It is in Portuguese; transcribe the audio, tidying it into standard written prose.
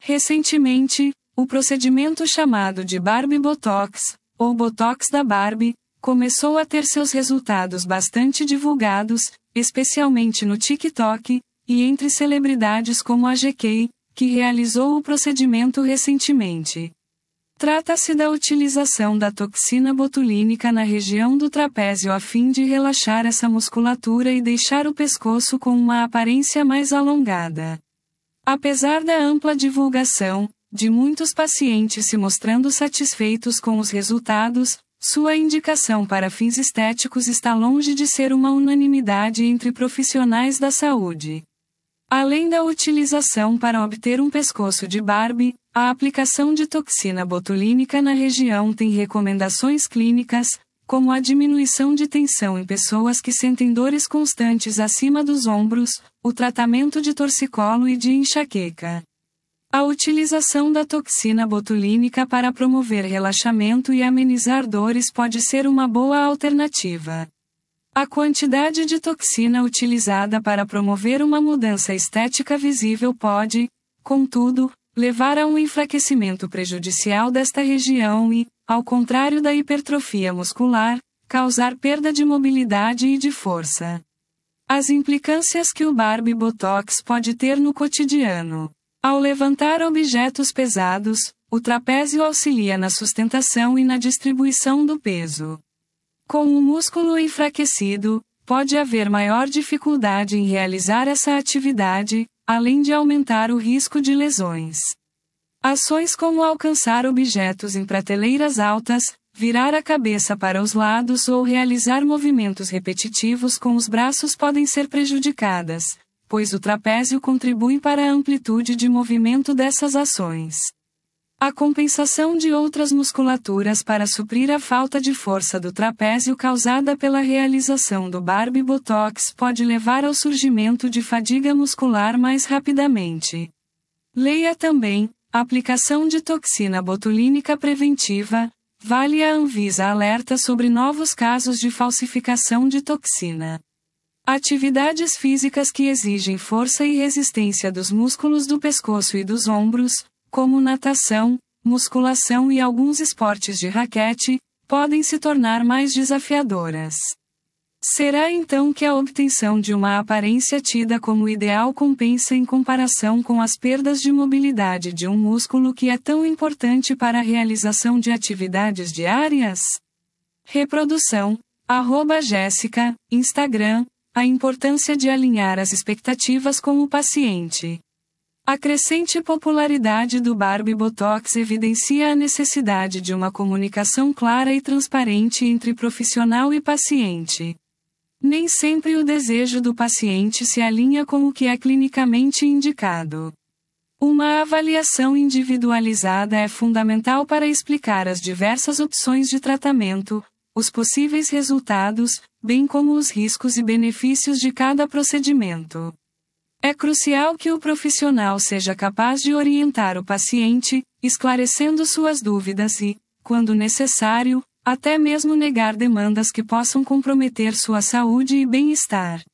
Recentemente, o procedimento chamado de Barbie Botox, ou Botox da Barbie, começou a ter seus resultados bastante divulgados, especialmente no TikTok, e entre celebridades como a GK, que realizou o procedimento recentemente. Trata-se da utilização da toxina botulínica na região do trapézio a fim de relaxar essa musculatura e deixar o pescoço com uma aparência mais alongada. Apesar da ampla divulgação, de muitos pacientes se mostrando satisfeitos com os resultados, sua indicação para fins estéticos está longe de ser uma unanimidade entre profissionais da saúde. Além da utilização para obter um pescoço de Barbie, a aplicação de toxina botulínica na região tem recomendações clínicas, como a diminuição de tensão em pessoas que sentem dores constantes acima dos ombros, o tratamento de torcicolo e de enxaqueca. A utilização da toxina botulínica para promover relaxamento e amenizar dores pode ser uma boa alternativa. A quantidade de toxina utilizada para promover uma mudança estética visível pode, contudo, levar a um enfraquecimento prejudicial desta região e, ao contrário da hipertrofia muscular, causar perda de mobilidade e de força. As implicâncias que o Barbie Botox pode ter no cotidiano. Ao levantar objetos pesados, o trapézio auxilia na sustentação e na distribuição do peso. Com o músculo enfraquecido, pode haver maior dificuldade em realizar essa atividade, além de aumentar o risco de lesões. Ações como alcançar objetos em prateleiras altas, virar a cabeça para os lados ou realizar movimentos repetitivos com os braços podem ser prejudicadas, pois o trapézio contribui para a amplitude de movimento dessas ações. A compensação de outras musculaturas para suprir a falta de força do trapézio causada pela realização do Barbie Botox pode levar ao surgimento de fadiga muscular mais rapidamente. Leia também: aplicação de toxina botulínica preventiva. Vale a Anvisa alerta sobre novos casos de falsificação de toxina. Atividades físicas que exigem força e resistência dos músculos do pescoço e dos ombros, como natação, musculação e alguns esportes de raquete, podem se tornar mais desafiadoras. Será então que a obtenção de uma aparência tida como ideal compensa em comparação com as perdas de mobilidade de um músculo que é tão importante para a realização de atividades diárias? Reprodução, @Jéssica, Instagram, a importância de alinhar as expectativas com o paciente. A crescente popularidade do Barbie Botox evidencia a necessidade de uma comunicação clara e transparente entre profissional e paciente. Nem sempre o desejo do paciente se alinha com o que é clinicamente indicado. Uma avaliação individualizada é fundamental para explicar as diversas opções de tratamento, os possíveis resultados, bem como os riscos e benefícios de cada procedimento. É crucial que o profissional seja capaz de orientar o paciente, esclarecendo suas dúvidas e, quando necessário, até mesmo negar demandas que possam comprometer sua saúde e bem-estar.